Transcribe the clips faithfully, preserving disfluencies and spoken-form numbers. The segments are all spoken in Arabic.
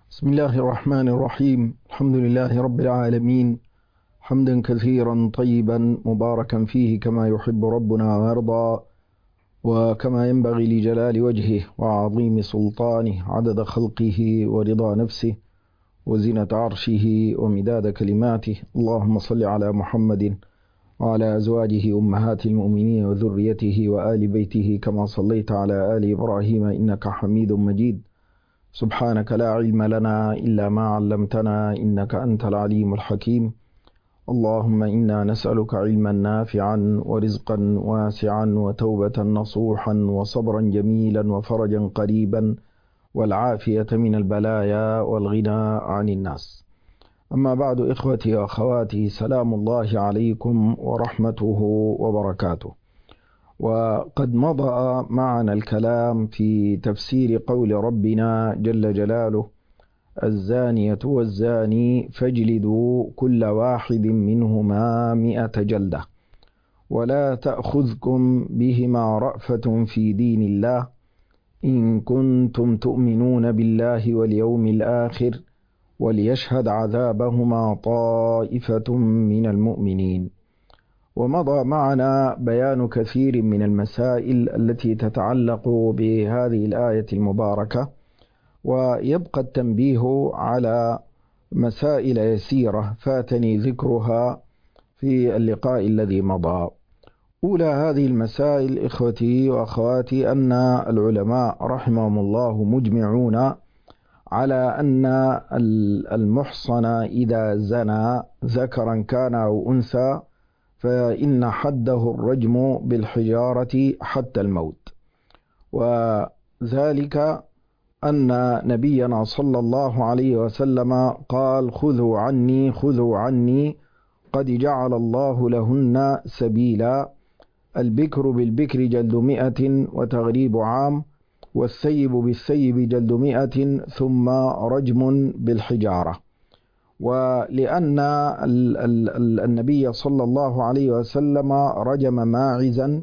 بسم الله الرحمن الرحيم. الحمد لله رب العالمين، حمدا كثيرا طيبا مباركا فيه كما يحب ربنا ويرضى، وكما ينبغي لجلال وجهه وعظيم سلطانه، عدد خلقه ورضا نفسه وزنة عرشه ومداد كلماته. اللهم صل على محمد وعلى أزواجه أمهات المؤمنين وذريته وآل بيته كما صليت على آل إبراهيم إنك حميد مجيد. سبحانك لا علم لنا إلا ما علمتنا إنك أنت العليم الحكيم. اللهم إنا نسألك علما نافعا ورزقا واسعا وتوبة نصوحا وصبرا جميلا وفرجا قريبا والعافية من البلايا والغنى عن الناس. أما بعد، إخوتي وأخواتي، سلام الله عليكم ورحمته وبركاته. وقد مضى معنا الكلام في تفسير قول ربنا جل جلاله: الزانية والزاني فاجلدوا كل واحد منهما مئة جلدة ولا تأخذكم بهما رأفة في دين الله إن كنتم تؤمنون بالله واليوم الآخر وليشهد عذابهما طائفة من المؤمنين. ومضى معنا بيان كثير من المسائل التي تتعلق بهذه الآية المباركة، ويبقى التنبيه على مسائل يسيرة فاتني ذكرها في اللقاء الذي مضى. أولى هذه المسائل إخوتي وأخواتي أن العلماء رحمهم الله مجمعون على أن المحصن إذا زنى ذكرا كان أو أنثى فإن حده الرجم بالحجارة حتى الموت، وذلك أن نبينا صلى الله عليه وسلم قال: خذوا عني خذوا عني قد جعل الله لهن سبيلا، البكر بالبكر جلد مئة وتغريب عام، والثيب بالثيب جلد مئة ثم رجم بالحجارة. ولأن النبي صلى الله عليه وسلم رجم ماعزا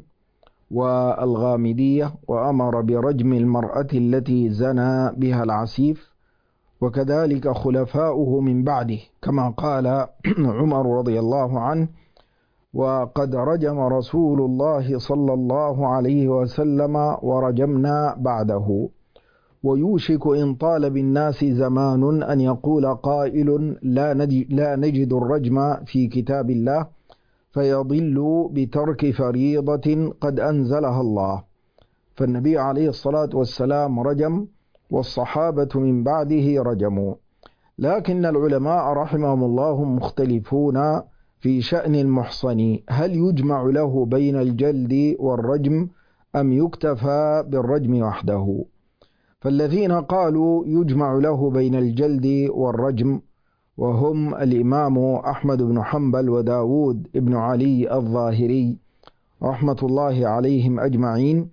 والغامدية وأمر برجم المرأة التي زنى بها العسيف، وكذلك خلفاؤه من بعده كما قال عمر رضي الله عنه: وقد رجم رسول الله صلى الله عليه وسلم ورجمنا بعده. ويوشك إن طال بالناس زمان أن يقول قائل: لا نجد الرجم في كتاب الله، فيضل بترك فريضة قد أنزلها الله. فالنبي عليه الصلاة والسلام رجم، والصحابة من بعده رجموا، لكن العلماء رحمهم الله مختلفون في شأن المحصن: هل يجمع له بين الجلد والرجم أم يكتفى بالرجم وحده؟ فالذين قالوا يجمع له بين الجلد والرجم وهم الإمام أحمد بن حنبل وداود بن علي الظاهري رحمة الله عليهم أجمعين،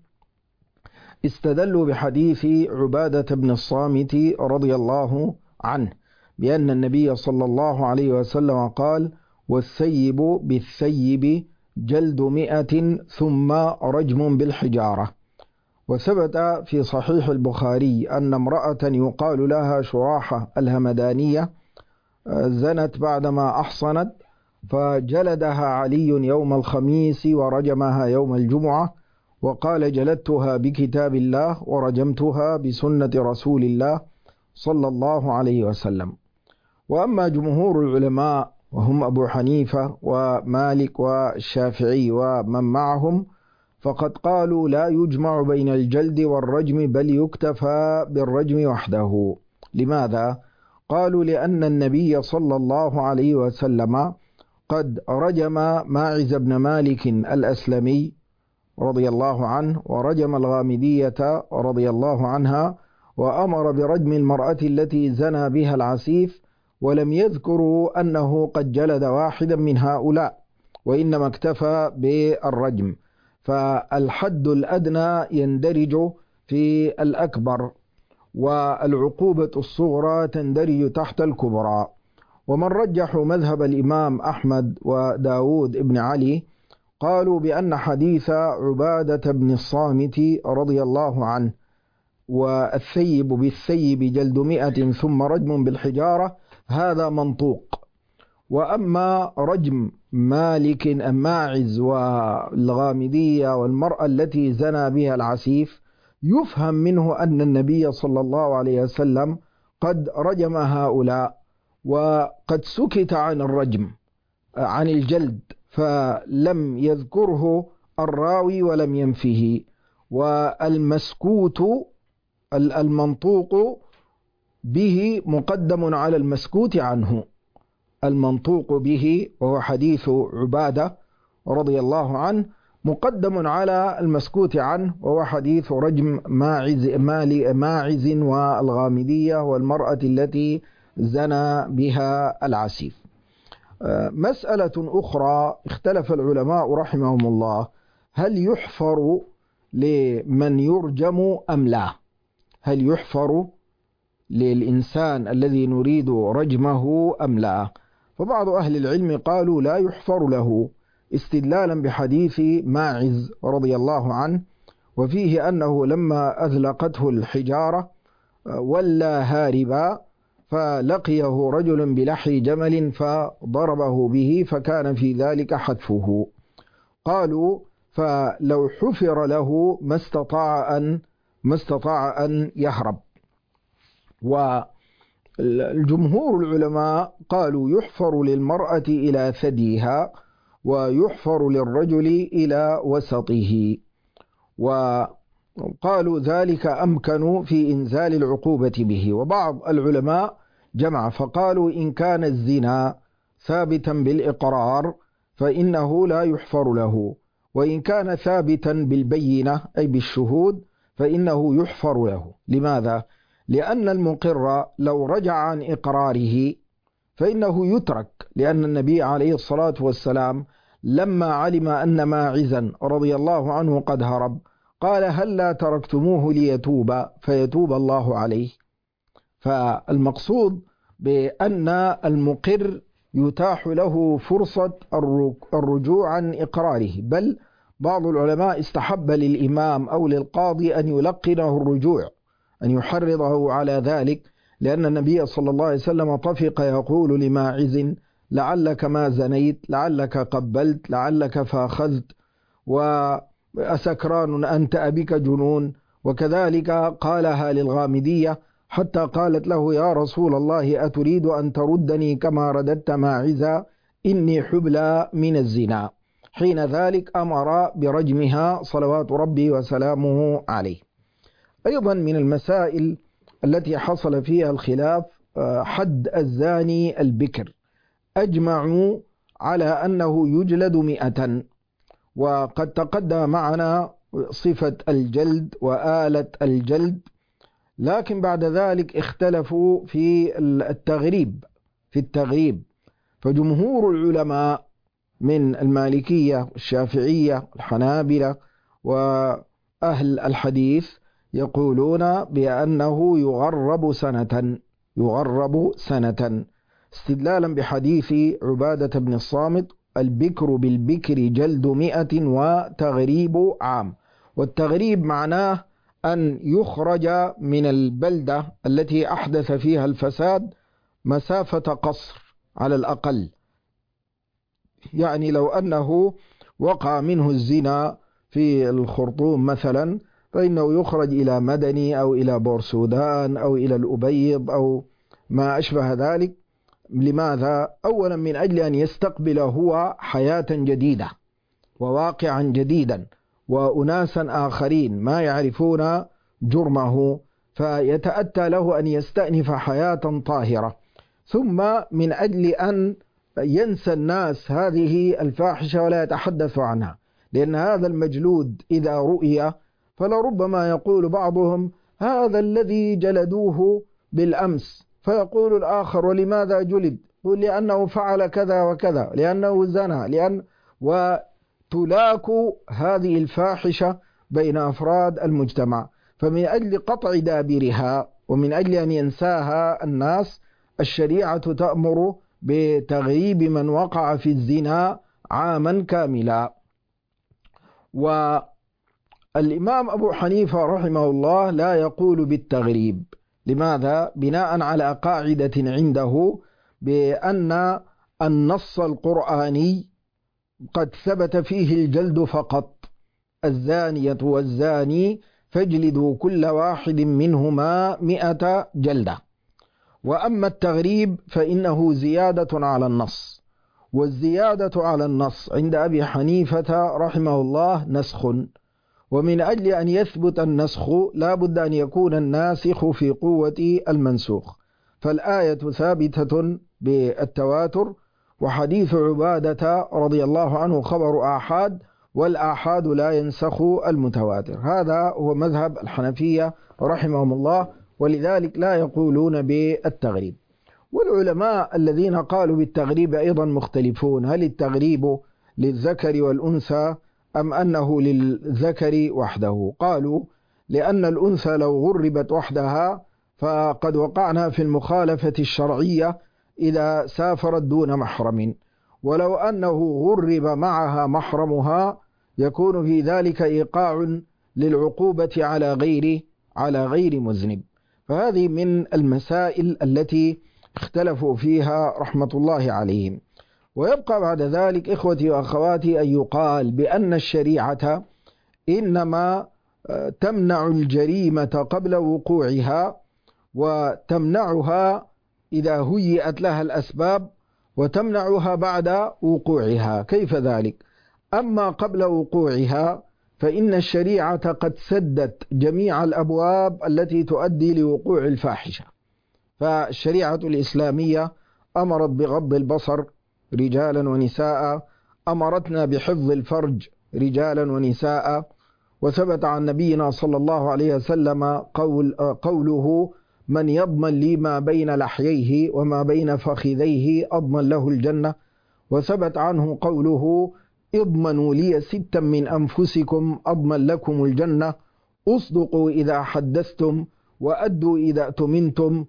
استدلوا بحديث عبادة بن الصامت رضي الله عنه بأن النبي صلى الله عليه وسلم قال: والثيب بالثيب جلد مئة ثم رجم بالحجارة. وثبت في صحيح البخاري أن امرأة يقال لها شراحة الهمدانية زنت بعدما أحصنت، فجلدها علي يوم الخميس ورجمها يوم الجمعة، وقال: جلدتها بكتاب الله ورجمتها بسنة رسول الله صلى الله عليه وسلم. وأما جمهور العلماء وهم أبو حنيفة ومالك والشافعي ومن معهم فقد قالوا لا يجمع بين الجلد والرجم بل يكتفى بالرجم وحده. لماذا؟ قالوا: لأن النبي صلى الله عليه وسلم قد رجم ماعز بن مالك الأسلمي رضي الله عنه، ورجم الغامدية رضي الله عنها، وأمر برجم المرأة التي زنى بها العسيف، ولم يذكروا أنه قد جلد واحدا من هؤلاء، وإنما اكتفى بالرجم. فالحد الأدنى يندرج في الأكبر، والعقوبة الصغرى تندرج تحت الكبرى. ومن رجحوا مذهب الإمام أحمد وداود بن علي قالوا بأن حديث عبادة بن الصامت رضي الله عنه والثيب بالثيب جلد مئة ثم رجم بالحجارة هذا منطوق. وأما رجم مالك ماعز والغامدية والمرأة التي زنى بها العسيف يفهم منه أن النبي صلى الله عليه وسلم قد رجم هؤلاء وقد سكت عن الرجم عن الجلد، فلم يذكره الراوي ولم ينفه. والمسكوت المنطوق به مقدم على المسكوت عنه. المنطوق به وهو حديث عبادة رضي الله عنه مقدم على المسكوت عنه وهو حديث رجم ماعز, ماعز والغامدية والمرأة التي زنى بها العسيف. مسألة أخرى اختلف العلماء رحمهم الله، هل يحفر لمن يرجم أم لا؟ هل يحفر للإنسان الذي نريد رجمه أم لا؟ فبعض أهل العلم قالوا لا يحفر له، استدلالا بحديث ماعز رضي الله عنه، وفيه أنه لما أذلقته الحجارة ولى هاربا فلقيه رجل بلحي جمل فضربه به فكان في ذلك حتفه. قالوا فلو حفر له ما استطاع أن ما استطاع أن يهرب. والجمهور العلماء قالوا يحفر للمرأة إلى ثديها ويحفر للرجل إلى وسطه، وقالوا ذلك أمكن في إنزال العقوبة به. وبعض العلماء جمع فقالوا إن كان الزنا ثابتا بالإقرار فإنه لا يحفر له، وإن كان ثابتا بالبينة أي بالشهود فإنه يحفر له. لماذا؟ لأن المقر لو رجع عن إقراره فإنه يترك، لأن النبي عليه الصلاة والسلام لما علم أن ماعزا رضي الله عنه قد هرب قال هل لا تركتموه ليتوب فيتوب الله عليه. فالمقصود بأن المقر يتاح له فرصة الرجوع عن إقراره، بل بعض العلماء استحب للإمام أو للقاضي أن يلقنه الرجوع، أن يحرضه على ذلك، لأن النبي صلى الله عليه وسلم طفق يقول لماعز لعلك ما زنيت، لعلك قبلت، لعلك فاخذت، وأسكران أنت أبك جنون. وكذلك قالها للغامدية حتى قالت له يا رسول الله أتريد أن تردني كما رددت ماعزا، إني حبلى من الزنا. حين ذلك أمر برجمها صلوات ربي وسلامه عليه. أيضا من المسائل التي حصل فيها الخلاف حد الزاني البكر. أجمعوا على أنه يجلد مئة، وقد تقدم معنا صفة الجلد وآلة الجلد، لكن بعد ذلك اختلفوا في التغريب في التغريب فجمهور العلماء من المالكية والشافعية والحنابلة وأهل الحديث يقولون بأنه يغرب سنة يغرب سنة استدلالا بحديث عبادة بن الصامت البكر بالبكر جلد مئة وتغريب عام. والتغريب معناه أن يخرج من البلدة التي أحدث فيها الفساد مسافة قصر على الأقل، يعني لو أنه وقع منه الزنا في الخرطوم مثلا فإنه يخرج إلى مدني أو إلى بورسودان أو إلى الأبيض أو ما أشبه ذلك. لماذا؟ أولا من أجل أن يستقبل هو حياة جديدة وواقعا جديدا وأناسا آخرين ما يعرفون جرمه، فيتأتى له أن يستأنف حياة طاهرة. ثم من أجل أن ينسى الناس هذه الفاحشة ولا يتحدث عنها، لأن هذا المجلود إذا رؤي فلربما يقول بعضهم هذا الذي جلدوه بالأمس، فيقول الآخر ولماذا جلد؟ يقول لأنه فعل كذا وكذا، لأنه زنى، لأن وتلاك هذه الفاحشة بين أفراد المجتمع. فمن أجل قطع دابرها ومن أجل أن ينساها الناس الشريعة تأمر بتغييب من وقع في الزنا عاما كاملا. الإمام أبو حنيفة رحمه الله لا يقول بالتغريب. لماذا؟ بناء على قاعدة عنده بأن النص القرآني قد ثبت فيه الجلد فقط، الزانية والزاني فاجلدوا كل واحد منهما مئة جلدة. وأما التغريب فإنه زيادة على النص، والزيادة على النص عند أبي حنيفة رحمه الله نسخ، ومن أجل أن يثبت النسخ لا بد أن يكون الناسخ في قوة المنسوخ، فالآية ثابتة بالتواتر، وحديث عبادة رضي الله عنه خبر آحاد، والآحاد لا ينسخ المتواتر. هذا هو مذهب الحنفية رحمهم الله، ولذلك لا يقولون بالتغريب. والعلماء الذين قالوا بالتغريب أيضا مختلفون، هل التغريب للذكر والأنثى أم أنه للذكر وحده؟ قالوا لأن الأنثى لو غربت وحدها فقد وقعنا في المخالفة الشرعية إذا سافرت دون محرم، ولو أنه غرب معها محرمها يكون في ذلك إيقاع للعقوبة على غير على غير مذنب. فهذه من المسائل التي اختلفوا فيها رحمة الله عليهم. ويبقى بعد ذلك إخوتي وأخواتي أن يقال بأن الشريعة إنما تمنع الجريمة قبل وقوعها، وتمنعها إذا هيئت لها الأسباب، وتمنعها بعد وقوعها. كيف ذلك؟ أما قبل وقوعها فإن الشريعة قد سدت جميع الأبواب التي تؤدي لوقوع الفاحشة. فالشريعة الإسلامية أمرت بغض البصر رجالا ونساء، أمرتنا بحفظ الفرج رجالا ونساء، وثبت عن نبينا صلى الله عليه وسلم قول قوله من يضمن لي ما بين لحييه وما بين فخذيه أضمن له الجنة، وثبت عنه قوله اضمنوا لي ستا من أنفسكم أضمن لكم الجنة، أصدقوا إذا حدثتم وأدوا إذا أتمنتم،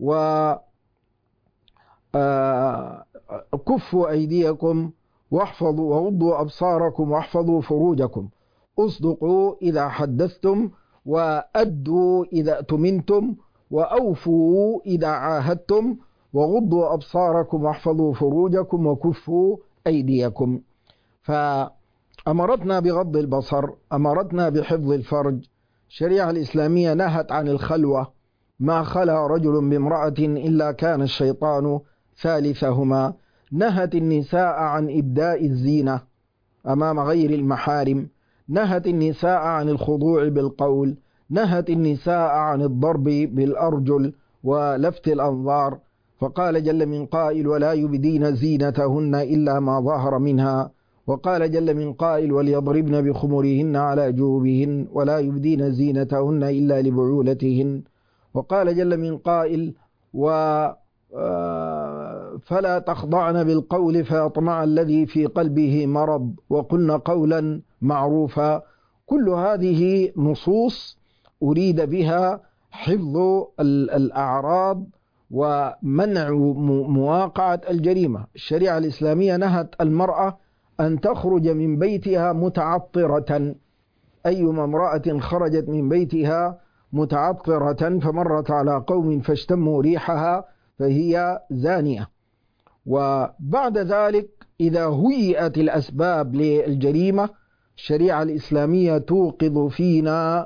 وكفوا أيديكم واحفظوا وغضوا أبصاركم واحفظوا فروجكم، أصدقوا إذا حدثتم وأدوا إذا أتمنتم وأوفوا إذا عاهدتم وغضوا أبصاركم واحفظوا فروجكم وكفوا أيديكم. فأمرتنا بغض البصر، أمرتنا بحفظ الفرج. الشريعة الإسلامية نهت عن الخلوة، ما خلا رجل بامرأة إلا كان الشيطان ثالثهما. نهت النساء عن إبداء الزينة أمام غير المحارم، نهت النساء عن الخضوع بالقول، نهت النساء عن الضرب بالأرجل ولفت الأنظار، فقال جل من قائل ولا يبدين زينتهن إلا ما ظهر منها، وقال جل من قائل وليضربن بخمرهن على جوبهن ولا يبدين زينتهن إلا لبعولتهن، وقال جل من قائل و فلا تخضعن بالقول فيطمع الذي في قلبه مرض وقلن قولا معروفا. كل هذه نصوص أريد بها حفظ الأعراض ومنع مواقعة الجريمة. الشريعة الإسلامية نهت المرأة أن تخرج من بيتها متعطرة، أيما امرأة خرجت من بيتها متعطرة فمرت على قوم فاشتموا ريحها فهي زانية. وبعد ذلك إذا هيئت الأسباب للجريمة الشريعة الإسلامية توقظ فينا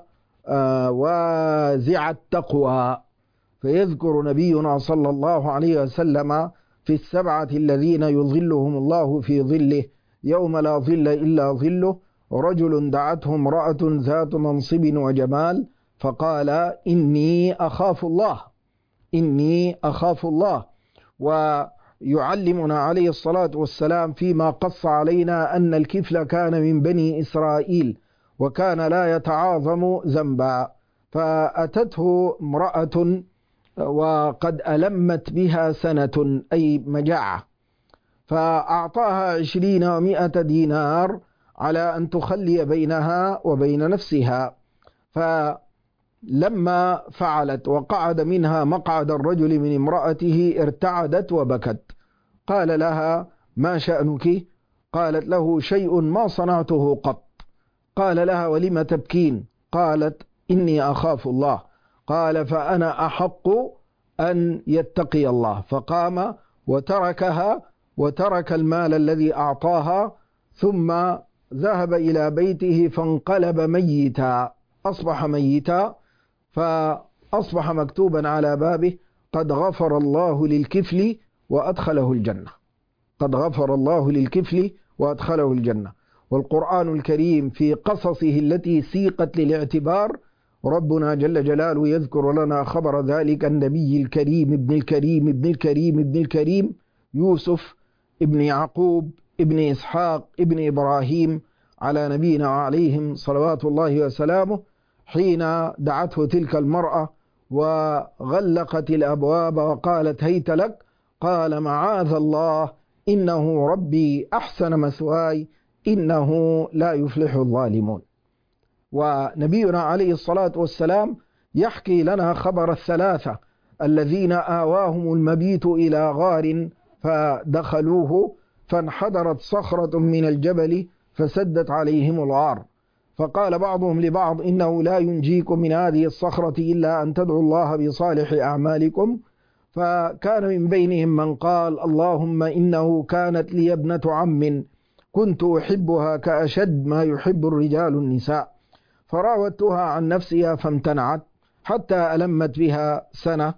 وازع التقوى، فيذكر نبينا صلى الله عليه وسلم في السبعة الذين يظلهم الله في ظله يوم لا ظل إلا ظله رجل دعته امرأة ذات منصب وجمال فقال إني أخاف الله إني أخاف الله. ويعلمنا عليه الصلاة والسلام فيما قص علينا أن الكفل كان من بني إسرائيل وكان لا يتعاظم ذنبا، فأتته امرأة وقد ألمت بها سنة أي مجاعة، فأعطاها عشرين ومائة دينار على أن تخلي بينها وبين نفسها. فلما فعلت وقعد منها مقعد الرجل من امرأته ارتعدت وبكت، قال لها ما شأنك؟ قالت له شيء ما صنعته قط. قال لها: ولم تبكين؟ قالت: إني أخاف الله. قال: فأنا أحق أن يتقي الله. فقام وتركها وترك المال الذي أعطاها، ثم ذهب إلى بيته فانقلب ميتا، أصبح ميتا، فأصبح مكتوبا على بابه: قد غفر الله للكفل وأدخله الجنة. قد غفر الله للكفل وأدخله الجنة. والقرآن الكريم في قصصه التي سيقت للاعتبار ربنا جل جلاله يذكر لنا خبر ذلك النبي الكريم ابن الكريم ابن الكريم ابن الكريم يوسف ابن يعقوب ابن إسحاق ابن إبراهيم على نبينا وعليهم صلوات الله وسلامه، حين دعته تلك المرأة وغلقت الأبواب وقالت: هيت لك. قال: معاذ الله، إنه ربي أحسن مثواي، إنه لا يفلح الظالمون. ونبينا عليه الصلاة والسلام يحكي لنا خبر الثلاثة الذين آواهم المبيت إلى غار فدخلوه، فانحدرت صخرة من الجبل فسدت عليهم الغار، فقال بعضهم لبعض: إنه لا ينجيكم من هذه الصخرة إلا أن تدعوا الله بصالح أعمالكم. فكان من بينهم من قال: اللهم إنه كانت لي ابنة عم كنت أحبها كأشد ما يحب الرجال النساء، فراودتها عن نفسها فامتنعت حتى ألمت بها سنة،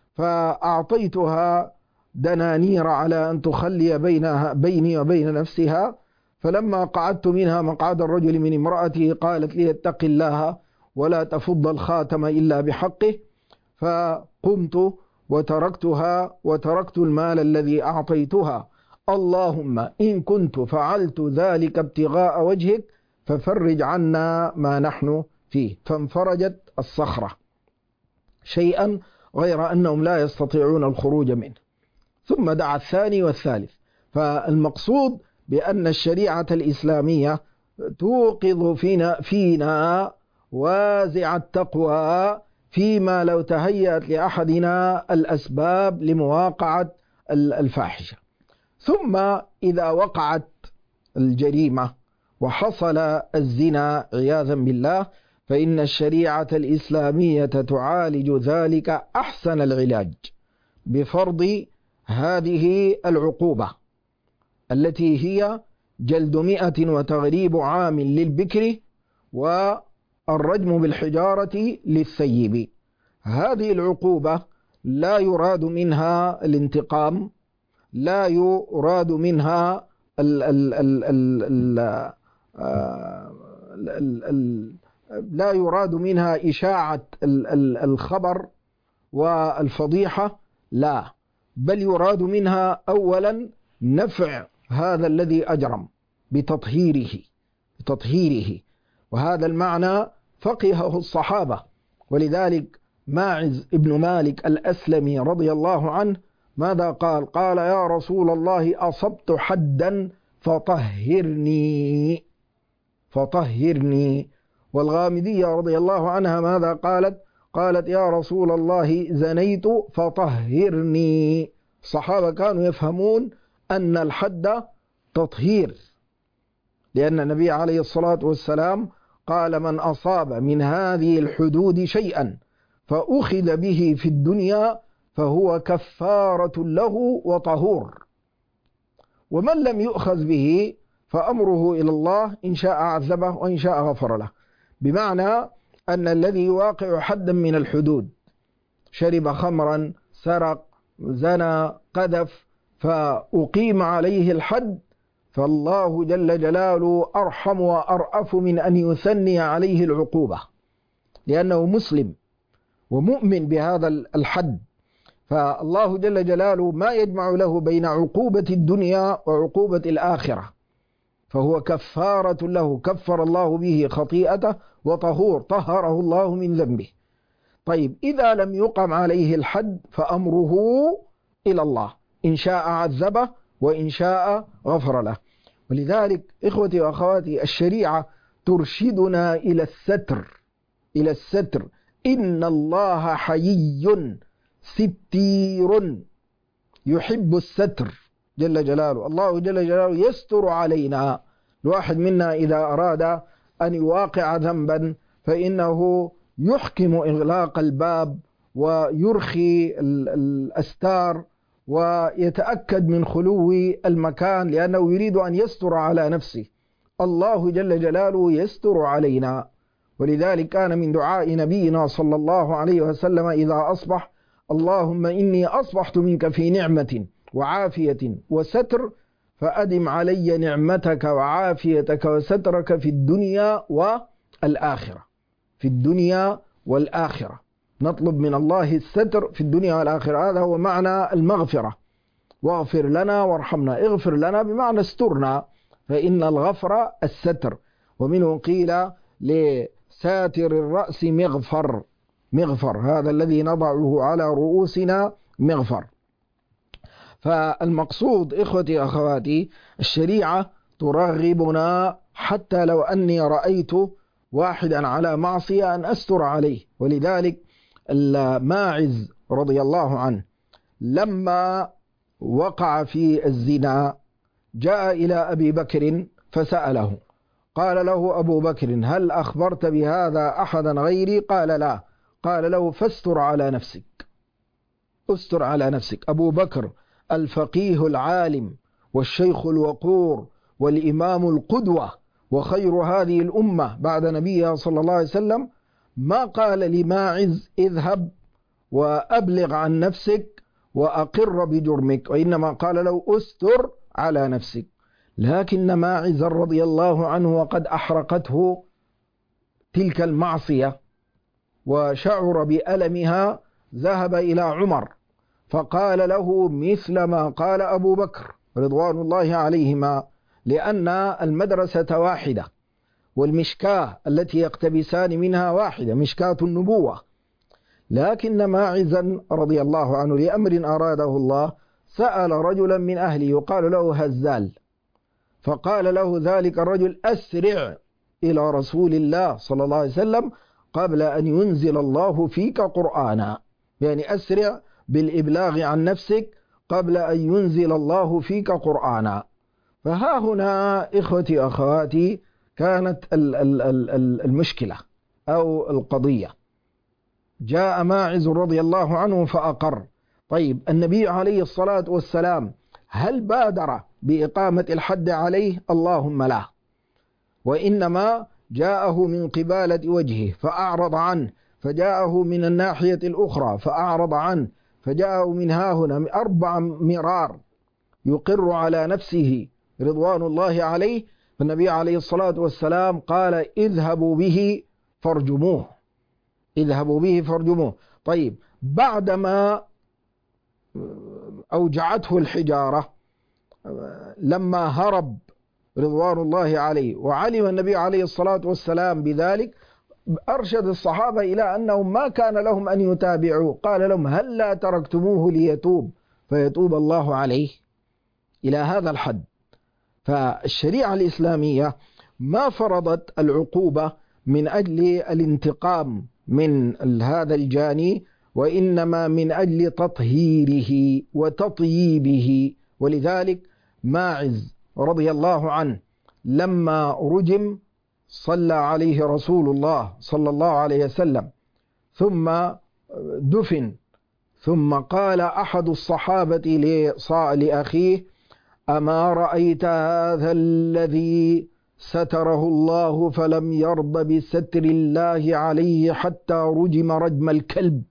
فأعطيتها دنانير على أن تخلي بينها بيني وبين نفسها، فلما قعدت منها مقعد الرجل من امرأته قالت لي: اتق الله ولا تفض الخاتم إلا بحقه، فقمت وتركتها وتركت المال الذي أعطيتها. اللهم إن كنت فعلت ذلك ابتغاء وجهك ففرج عنا ما نحن فيه. فانفرجت الصخرة شيئا غير أنهم لا يستطيعون الخروج منه. ثم دعا الثاني والثالث. فالمقصود بأن الشريعة الإسلامية توقظ فينا, فينا وازع التقوى فيما لو تهيأت لأحدنا الأسباب لمواقعة الفاحشة. ثم إذا وقعت الجريمة وحصل الزنا عياذا بالله، فإن الشريعة الإسلامية تعالج ذلك أحسن العلاج بفرض هذه العقوبة التي هي جلد مئة وتغريب عام للبكر والرجم بالحجارة للثيب. هذه العقوبة لا يراد منها الانتقام، لا يراد منها ال ال ال ال ال ال لا يراد منها إشاعة الخبر والفضيحة، لا، بل يراد منها أولا نفع هذا الذي أجرم بتطهيره بتطهيره وهذا المعنى فقهه الصحابة. ولذلك ماعز ابن مالك الأسلمي رضي الله عنه ماذا قال؟ قال: يا رسول الله أصبت حدا فطهرني فطهرني. والغامدية رضي الله عنها ماذا قالت؟ قالت: يا رسول الله زنيت فطهرني. الصحابة كانوا يفهمون أن الحد تطهير، لأن النبي عليه الصلاة والسلام قال: من أصاب من هذه الحدود شيئا فأخذ به في الدنيا فهو كفارة له وطهور، ومن لم يؤخذ به فأمره إلى الله، إن شاء عذبه وإن شاء غفر له. بمعنى أن الذي يواقع حدا من الحدود، شرب خمرا، سرق، زنى، قذف، فأقيم عليه الحد، فالله جل جلاله أرحم وأرأف من أن يثني عليه العقوبة، لأنه مسلم ومؤمن بهذا الحد. فالله جل جلاله ما يجمع له بين عقوبة الدنيا وعقوبة الآخرة، فهو كفارة له، كفر الله به خطيئته وطهور، طهره الله من ذنبه. طيب، إذا لم يقم عليه الحد فأمره إلى الله، إن شاء عذبه وإن شاء غفر له. ولذلك إخوتي وأخواتي، الشريعة ترشدنا إلى الستر إلى الستر إن الله حيي ستير يحب الستر جل جلاله. الله جل جلاله يستر علينا. الواحد منا إذا أراد أن يواقع ذنبا فإنه يحكم إغلاق الباب ويرخي الأستار ويتأكد من خلو المكان، لأنه يريد أن يستر على نفسه. الله جل جلاله يستر علينا، ولذلك كان من دعاء نبينا صلى الله عليه وسلم إذا أصبح: اللهم إني أصبحت منك في نعمة وعافية وستر، فأدم علي نعمتك وعافيتك وسترك في الدنيا والآخرة. في الدنيا والآخرة نطلب من الله الستر في الدنيا والآخرة، هذا هو معنى المغفرة. واغفر لنا وارحمنا، اغفر لنا بمعنى استرنا، فإن الغفر الستر. ومنه قيل لساتر الرأس مغفر، مغفر هذا الذي نضعه على رؤوسنا مغفر. فالمقصود إخوتي أخواتي، الشريعة ترغبنا حتى لو أني رأيت واحدا على معصية أن أستر عليه. ولذلك الماعز رضي الله عنه لما وقع في الزنا جاء إلى أبي بكر فسأله، قال له أبو بكر: هل أخبرت بهذا أحدا غيري؟ قال: لا. قال له: فاستر على نفسك، استر على نفسك. أبو بكر الفقيه العالم والشيخ الوقور والإمام القدوة وخير هذه الأمة بعد نبيها صلى الله عليه وسلم ما قال لماعز: اذهب وأبلغ عن نفسك وأقر بجرمك، وإنما قال له: استر على نفسك. لكن ماعز رضي الله عنه وقد أحرقته تلك المعصية وشعر بألمها ذهب إلى عمر فقال له مثل ما قال أبو بكر رضوان الله عليهما، لأن المدرسة واحدة والمشكاة التي يقتبسان منها واحدة، مشكاة النبوة. لكن ماعزا رضي الله عنه لأمر أراده الله سأل رجلا من أهله يقال له هزال، فقال له ذلك الرجل: أسرع إلى رسول الله صلى الله عليه وسلم قبل أن ينزل الله فيك قرآنا، يعني أسرع بالإبلاغ عن نفسك قبل أن ينزل الله فيك قرآنا. فها هنا إخوتي أخواتي كانت المشكلة أو القضية. جاء ماعز رضي الله عنه فأقر. طيب النبي عليه الصلاة والسلام هل بادر بإقامة الحد عليه؟ اللهم لا، وإنما جاءه من قبالة وجهه فأعرض عنه، فجاءه من الناحية الأخرى فأعرض عنه، فجاءه من ها هنا أربع مرار يقر على نفسه رضوان الله عليه. فالنبي عليه الصلاة والسلام قال: اذهبوا به فارجموه، اذهبوا به فارجموه. طيب بعدما أوجعته الحجارة لما هرب رضوان الله عليه وعلم النبي عليه الصلاة والسلام بذلك أرشد الصحابة إلى أنهم ما كان لهم أن يتابعوا، قال لهم: هل لا تركتموه ليتوب فيتوب الله عليه؟ إلى هذا الحد. فالشريعة الإسلامية ما فرضت العقوبة من أجل الانتقام من هذا الجاني، وإنما من أجل تطهيره وتطييبه. ولذلك ماعز رضي الله عنه لما رجم صلى عليه رسول الله صلى الله عليه وسلم ثم دفن، ثم قال أحد الصحابة لأخيه: أما رأيت هذا الذي ستره الله فلم يرض بستر الله عليه حتى رجم رجم الكلب؟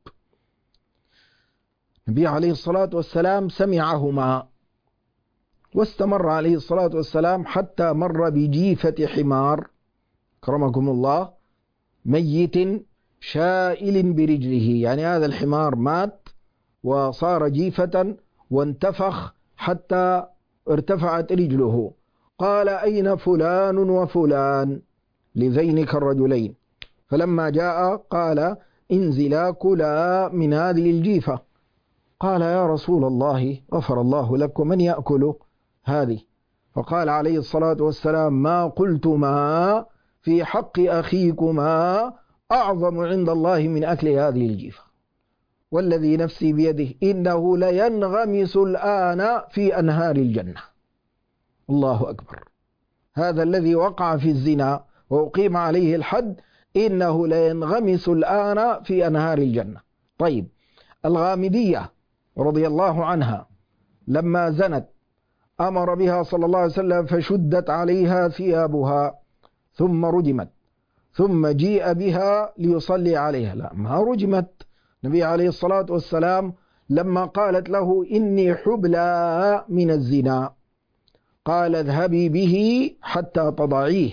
النبي عليه الصلاة والسلام سمعهما واستمر عليه الصلاة والسلام حتى مر بجيفة حمار كرمكم الله ميت شائل برجله، يعني هذا الحمار مات وصار جيفة وانتفخ حتى ارتفعت رجله. قال: أين فلان وفلان لذينك الرجلين؟ فلما جاء قال: انزلا كلا من هذه الجيفة. قال: يا رسول الله غفر الله لك، من يأكل هذه؟ فقال عليه الصلاة والسلام: ما قلتما في حق أخيكما أعظم عند الله من أكل هذه الجيفة، والذي نفسي بيده إنه لينغمس الآن في أنهار الجنة. الله أكبر. هذا الذي وقع في الزنا وأقيم عليه الحد إنه لينغمس الآن في أنهار الجنة. طيب، الغامدية رضي الله عنها لما زنت أمر بها صلى الله عليه وسلم فشدت عليها ثيابها ثم رجمت، ثم جيء بها ليصلي عليها. لا، ما رجمت. النبي عليه الصلاة والسلام لما قالت له إني حبلى من الزنا قال اذهبي به حتى تضعيه،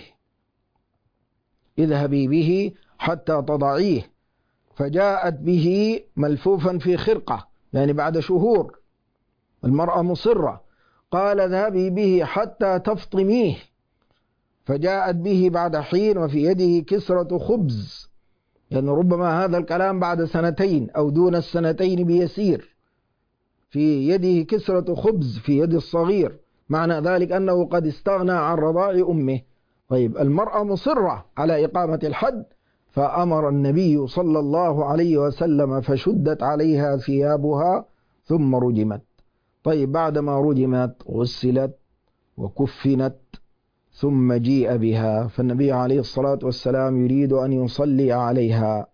اذهبي به حتى تضعيه. فجاءت به ملفوفا في خرقة، يعني بعد شهور، المرأة مصرة. قال اذهبي به حتى تفطميه، فجاءت به بعد حين وفي يده كسرة خبز، يعني ربما هذا الكلام بعد سنتين أو دون السنتين بيسير. في يده كسرة خبز في يد الصغير، معنى ذلك أنه قد استغنى عن رضاع أمه. طيب، المرأة مصرة على إقامة الحد، فأمر النبي صلى الله عليه وسلم فشدت عليها ثيابها ثم رجمت. طيب، بعدما رجمت غسلت وكفنت ثم جيء بها، فالنبي عليه الصلاة والسلام يريد أن يصلي عليها،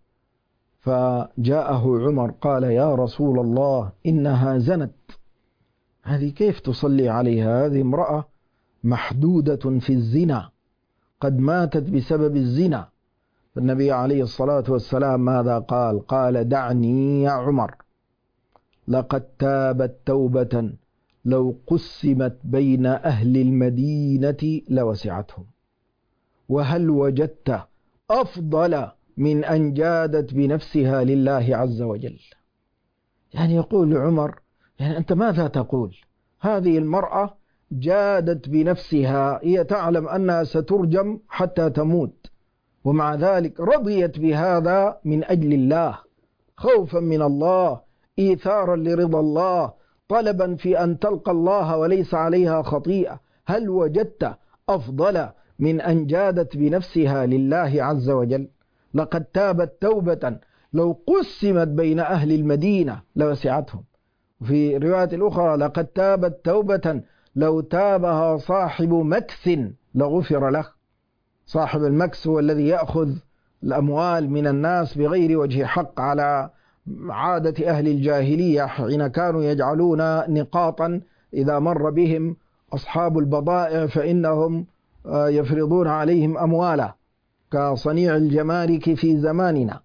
فجاءه عمر قال يا رسول الله إنها زنت، هذه كيف تصلي عليها؟ هذه امرأة محدودة في الزنا، قد ماتت بسبب الزنا. فالنبي عليه الصلاة والسلام ماذا قال؟ قال دعني يا عمر، لقد تابت توبة لو قسمت بين أهل المدينة لوسعتهم، وهل وجدت أفضل من أن جادت بنفسها لله عز وجل. يعني يقول عمر، يعني أنت ماذا تقول؟ هذه المرأة جادت بنفسها، هي تعلم أنها سترجم حتى تموت، ومع ذلك رضيت بهذا من أجل الله، خوفا من الله، إيثارا لرضا الله، طلبا في أن تلقى الله وليس عليها خطيئة. هل وجدت أفضل من أن جادت بنفسها لله عز وجل؟ لقد تابت توبة لو قسمت بين أهل المدينة لوسعتهم. في رواية الأخرى لقد تابت توبة لو تابها صاحب مكس لغفر له. صاحب المكس هو الذي يأخذ الأموال من الناس بغير وجه حق، على عادة أهل الجاهلية حين كانوا يجعلون نقاطا إذا مر بهم أصحاب البضائع فإنهم يفرضون عليهم أموالا كصنيع الجمارك في زماننا.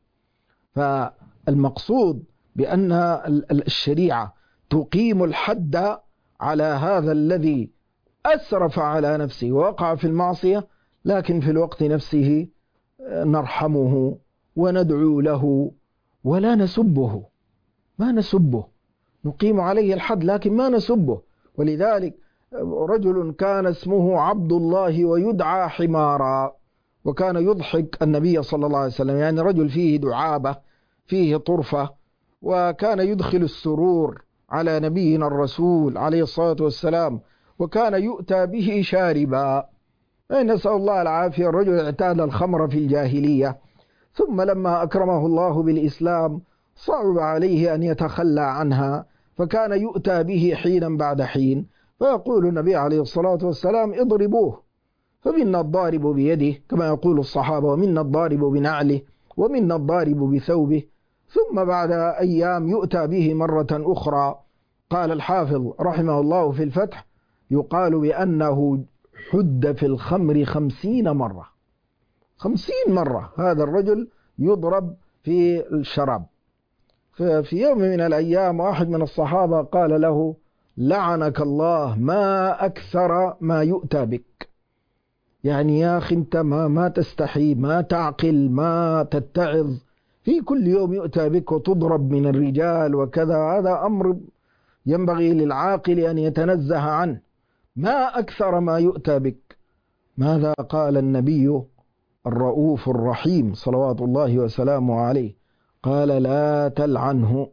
فالمقصود بأن الشريعة تقيم الحد على هذا الذي أسرف على نفسه ووقع في المعصية، لكن في الوقت نفسه نرحمه وندعو له ولا نسبه، ما نسبه، نقيم عليه الحد لكن ما نسبه. ولذلك رجل كان اسمه عبد الله ويدعى حمارا، وكان يضحك النبي صلى الله عليه وسلم، يعني رجل فيه دعابة فيه طرفة، وكان يدخل السرور على نبينا الرسول عليه الصلاة والسلام، وكان يؤتى به شاربا. نسأل الله العافية. الرجل اعتاد الخمر في الجاهلية، ثم لما أكرمه الله بالإسلام صعب عليه أن يتخلى عنها، فكان يؤتى به حينا بعد حين، فيقول النبي عليه الصلاة والسلام اضربوه، فمنا الضارب بيده كما يقول الصحابة، ومنا الضارب بنعله، ومنا الضارب بثوبه. ثم بعد أيام يؤتى به مرة أخرى. قال الحافظ رحمه الله في الفتح يقال بأنه حد في الخمر خمسين مرة، خمسين مرة هذا الرجل يضرب في الشراب. ففي يوم من الأيام واحد من الصحابة قال له لعنك الله، ما أكثر ما يؤتى بك، يعني يا أخي أنت ما, ما تستحي، ما تعقل، ما تتعظ، في كل يوم يؤتى بك وتضرب من الرجال وكذا، هذا أمر ينبغي للعاقل أن يتنزه عنه، ما أكثر ما يؤتى بك. ماذا قال النبي الرؤوف الرحيم صلوات الله وسلامه عليه؟ قال لا تلعنه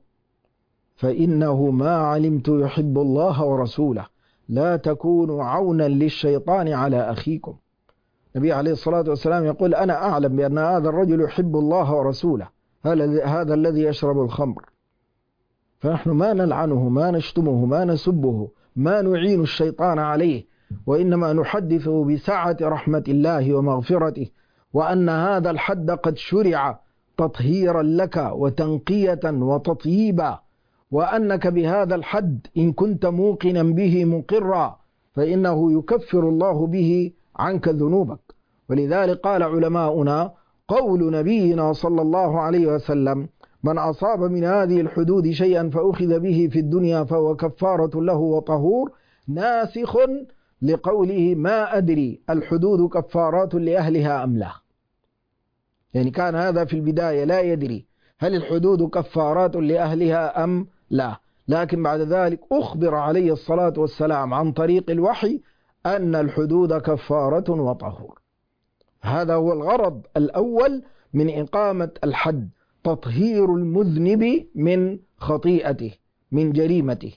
فإنه ما علمت يحب الله ورسوله، لا تكونوا عونا للشيطان على أخيكم. النبي عليه الصلاة والسلام يقول أنا أعلم بأن هذا الرجل يحب الله ورسوله، هذا الذي يشرب الخمر، فنحن ما نلعنه، ما نشتمه، ما نسبه، ما نعين الشيطان عليه، وإنما نحدثه بسعة رحمة الله ومغفرته وأن هذا الحد قد شرع تطهيرا لك وتنقية وتطييبا، وأنك بهذا الحد إن كنت موقنا به مقرا فإنه يكفر الله به عنك ذنوبك. ولذلك قال علماؤنا: قول نبينا صلى الله عليه وسلم: من أصاب من هذه الحدود شيئا فأخذ به في الدنيا فهو كفارة له وطهور، ناسخ لقوله: ما أدري الحدود كفارات لأهلها أم لا. يعني كان هذا في البداية لا يدري هل الحدود كفارات لأهلها أم لا، لكن بعد ذلك أخبر عليه الصلاة والسلام عن طريق الوحي أن الحدود كفارة وطهور. هذا هو الغرض الأول من إقامة الحد، تطهير المذنب من خطيئته، من جريمته.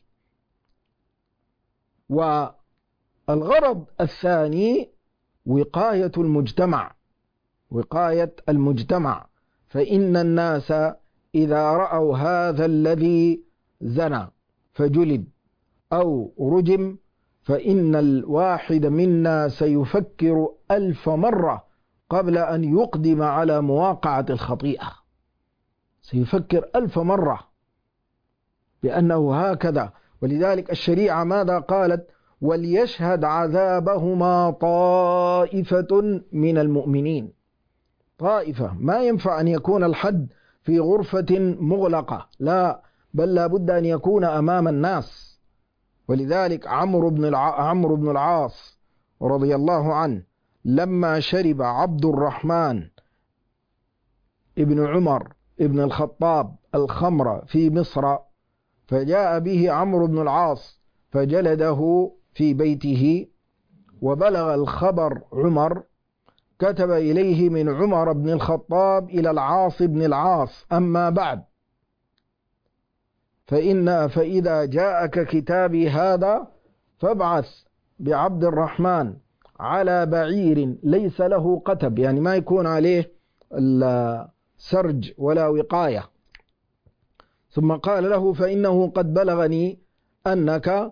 والغرض الثاني وقاية المجتمع، وقاية المجتمع، فإن الناس إذا رأوا هذا الذي زنى فجلد أو رجم فإن الواحد منا سيفكر ألف مرة قبل أن يقدم على مواقعة الخطيئة، سيفكر ألف مرة بأنه هكذا. ولذلك الشريعة ماذا قالت؟ وليشهد عذابهما طائفة من المؤمنين. طائفة، ما ينفع أن يكون الحد في غرفة مغلقة، لا، بل لا بد أن يكون أمام الناس. ولذلك عمرو بن الع... عمرو بن العاص رضي الله عنه لما شرب عبد الرحمن ابن عمر ابن الخطاب الخمر في مصر، فجاء به عمرو بن العاص فجلده في بيته، وبلغ الخبر عمر، كتب إليه من عمر بن الخطاب إلى العاص بن العاص: أما بعد، فإن فإذا جاءك كتابي هذا فابعث بعبد الرحمن على بعير ليس له قتب، يعني ما يكون عليه سرج ولا وقاية. ثم قال له: فإنه قد بلغني أنك،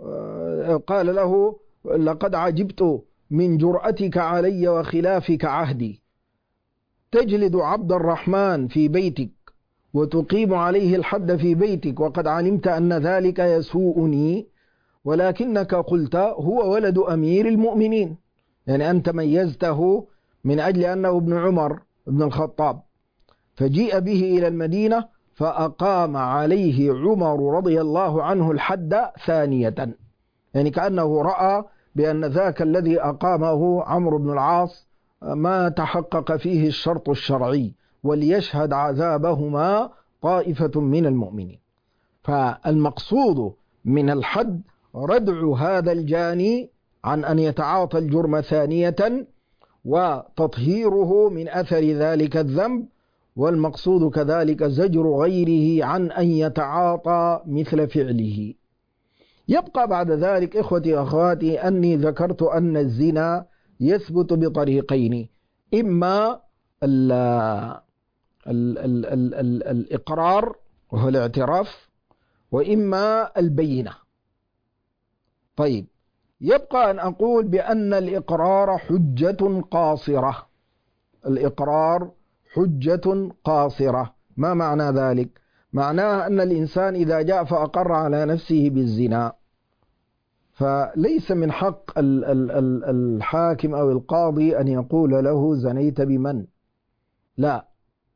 قال له: لقد عجبت من جرأتك علي وخلافك عهدي، تجلد عبد الرحمن في بيتك وتقيم عليه الحد في بيتك، وقد علمت أن ذلك يسوءني، ولكنك قلت هو ولد أمير المؤمنين، يعني أنت ميزته من أجل أنه ابن عمر بن الخطاب. فجيء به إلى المدينة فأقام عليه عمر رضي الله عنه الحد ثانية، يعني كأنه رأى بأن ذاك الذي أقامه عمرو بن العاص ما تحقق فيه الشرط الشرعي، وليشهد عذابهما طائفة من المؤمنين. فالمقصود من الحد ردع هذا الجاني عن أن يتعاطى الجرم ثانية وتطهيره من أثر ذلك الذنب، والمقصود كذلك زجر غيره عن أن يتعاطى مثل فعله. يبقى بعد ذلك إخوتي أخواتي أني ذكرت أن الزنا يثبت بطريقين: إما ال ال ال ال ال الإقرار وهو الاعتراف، وإما البينة. طيب، يبقى أن أقول بأن الإقرار حجة قاصرة. الإقرار حجة قاصرة، ما معنى ذلك؟ معناه أن الإنسان إذا جاء فأقر على نفسه بالزنا فليس من حق الحاكم أو القاضي أن يقول له زنيت بمن، لا.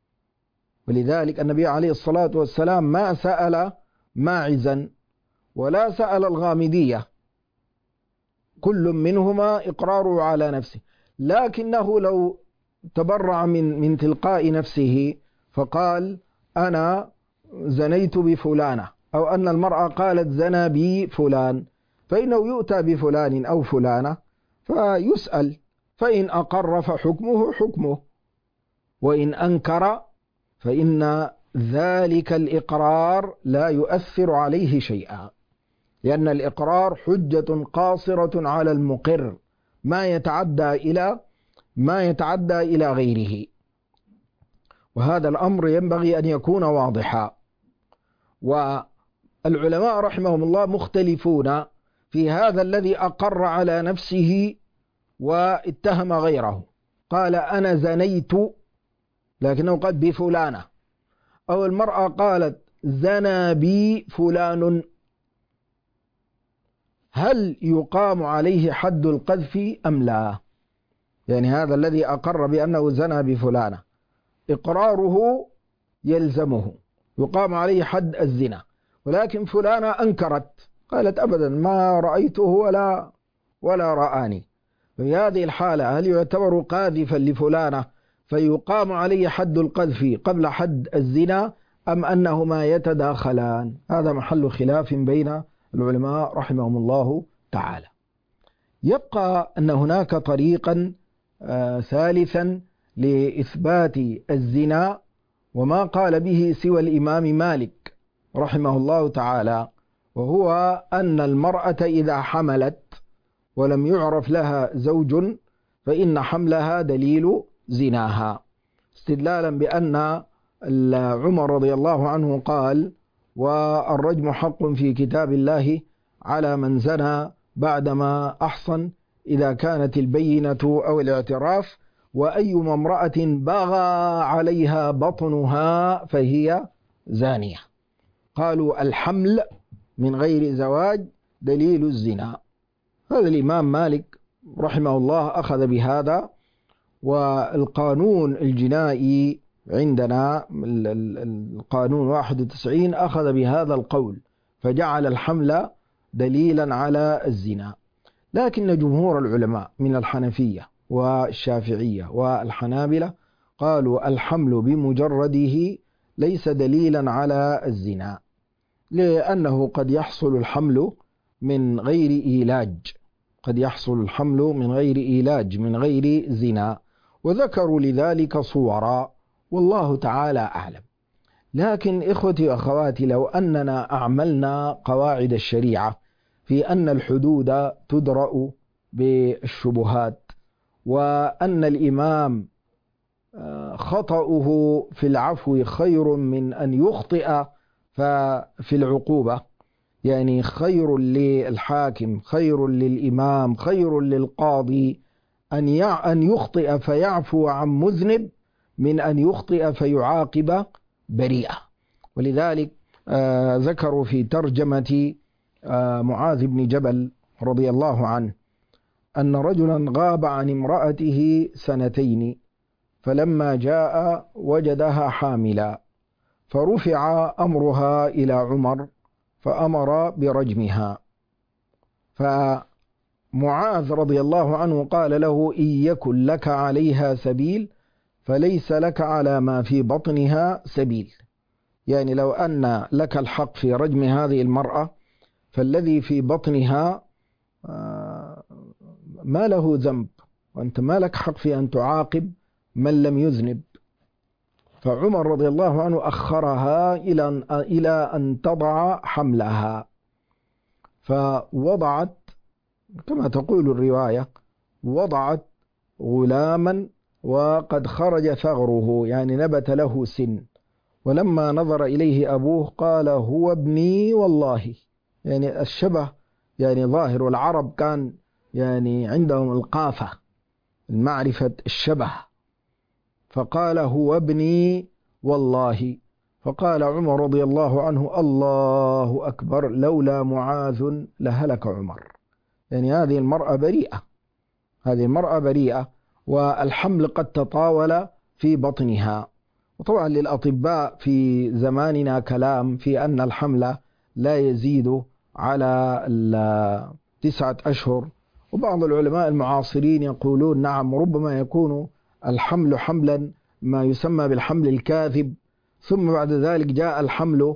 ولذلك النبي عليه الصلاة والسلام ما سأل ماعزا ولا سأل الغامدية، كل منهما إقراره على نفسه، لكنه لو تبرع من من تلقاء نفسه فقال أنا زنيت بفلانة، أو أن المرأة قالت زنى بي فلان، فإنه يؤتى بفلان أو فلانة فيسأل، فإن أقر فحكمه حكمه، وإن أنكر فإن ذلك الإقرار لا يؤثر عليه شيئا، لأن الإقرار حجة قاصرة على المقر، ما يتعدى إلى ما يتعدى إلى غيره. وهذا الأمر ينبغي أن يكون واضحا. والعلماء رحمهم الله مختلفون في هذا الذي أقر على نفسه واتهم غيره، قال أنا زنيت لكنه قال بفلانة، أو المرأة قالت زنى بي فلان، هل يقام عليه حد القذف أم لا؟ يعني هذا الذي أقر بأنه زنى بفلانة إقراره يلزمه، يقام عليه حد الزنا، ولكن فلانة أنكرت قالت أبدا ما رأيته ولا ولا رآني، في هذه الحالة هل يعتبر قاذفا لفلانة فيقام عليه حد القذف قبل حد الزنا أم أنهما يتداخلان؟ هذا محل خلاف بين العلماء رحمهم الله تعالى. يبقى أن هناك طريقا آه ثالثا لإثبات الزنا وما قال به سوى الإمام مالك رحمه الله تعالى، وهو أن المرأة إذا حملت ولم يعرف لها زوج فإن حملها دليل زناها، استدلالا بأن عمر رضي الله عنه قال والرجم حق في كتاب الله على من زنى بعدما أحصن إذا كانت البينة أو الاعتراف، وأيما امرأة بغى عليها بطنها فهي زانية. قالوا الحمل من غير زواج دليل الزنا. هذا الإمام مالك رحمه الله أخذ بهذا، والقانون الجنائي عندنا القانون واحد وتسعين أخذ بهذا القول فجعل الحمل دليلا على الزنا. لكن جمهور العلماء من الحنفية والشافعية والحنابلة قالوا الحمل بمجرده ليس دليلا على الزنا، لأنه قد يحصل الحمل من غير إيلاج، قد يحصل الحمل من غير إيلاج من غير زنا، وذكروا لذلك صورا والله تعالى أعلم. لكن إخوتي وأخواتي لو أننا أعملنا قواعد الشريعة في أن الحدود تدرأ بالشبهات، وأن الإمام خطأه في العفو خير من أن يخطئ في العقوبة، يعني خير للحاكم خير للإمام خير للقاضي أن يخطئ فيعفو عن مذنب من أن يخطئ فيعاقب بريئة. ولذلك آه ذكروا في ترجمة آه معاذ بن جبل رضي الله عنه أن رجلا غاب عن امرأته سنتين، فلما جاء وجدها حاملا، فرفع أمرها إلى عمر فأمر برجمها. فمعاذ رضي الله عنه قال له إن يكن لك عليها سبيل فليس لك على ما في بطنها سبيل، يعني لو أن لك الحق في رجم هذه المرأة فالذي في بطنها ما له ذنب، وأنت ما لك حق في أن تعاقب من لم يذنب. فعمر رضي الله عنه أخرها إلى إلى أن تضع حملها، فوضعت كما تقول الرواية وضعت غلاما وقد خرج ثغره، يعني نبت له سن، ولما نظر إليه أبوه قال هو ابني والله، يعني الشبه يعني ظاهر، والعرب كان يعني عندهم القافة المعرفة الشبه، فقال هو ابني والله. فقال عمر رضي الله عنه الله أكبر لولا معاذ لهلك عمر، يعني هذه المرأة بريئة، هذه المرأة بريئة، والحمل قد تطاول في بطنها. وطبعا للأطباء في زماننا كلام في أن الحمل لا يزيد على تسعة أشهر، وبعض العلماء المعاصرين يقولون نعم ربما يكون الحمل حملا ما يسمى بالحمل الكاذب، ثم بعد ذلك جاء الحمل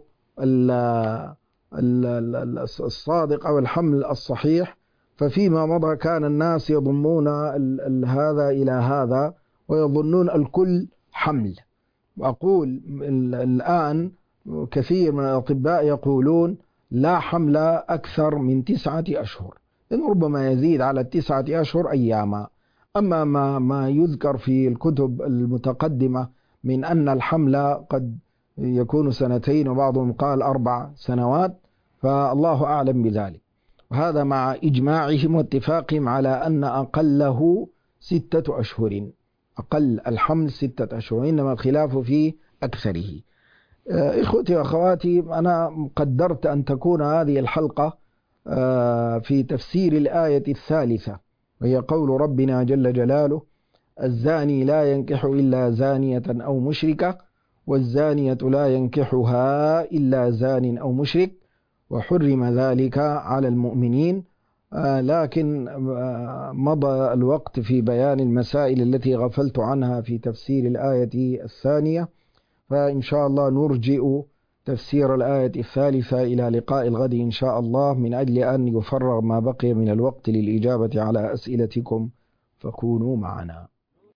الصادق أو الحمل الصحيح، ففيما مضى كان الناس يضمون هذا إلى هذا ويظنون الكل حمل. وأقول الآن كثير من الأطباء يقولون لا حمل أكثر من تسعة أشهر، إن ربما يزيد على التسعة أشهر أياما. أما ما, ما يذكر في الكتب المتقدمة من أن الحمل قد يكون سنتين وبعضهم قال أربع سنوات فالله أعلم بذلك، وهذا مع إجماعهم واتفاقهم على أن أقله ستة أشهر، أقل الحمل ستة أشهر، إنما الخلاف في أكثره. إخوتي وأخواتي، أنا قدرت أن تكون هذه الحلقة في تفسير الآية الثالثة، وهي قول ربنا جل جلاله: الزاني لا ينكح إلا زانية أو مشركة، والزانية لا ينكحها إلا زان أو مشرك، وحرم ذلك على المؤمنين. لكن مضى الوقت في بيان المسائل التي غفلت عنها في تفسير الآية الثانية، فإن شاء الله نرجئ تفسير الآية الثالثة إلى لقاء الغد إن شاء الله، من أجل أن يفرغ ما بقي من الوقت للإجابة على أسئلتكم، فكونوا معنا.